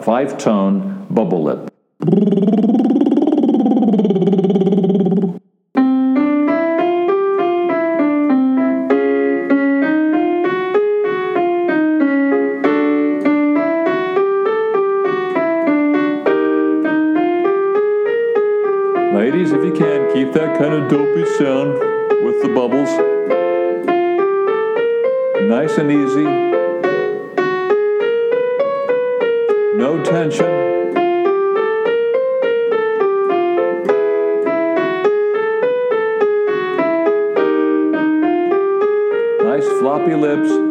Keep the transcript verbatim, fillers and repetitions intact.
five-tone bubble lip. Ladies, if you can, keep that kind of dopey sound with the bubbles. Nice and easy. No tension. Nice floppy lips.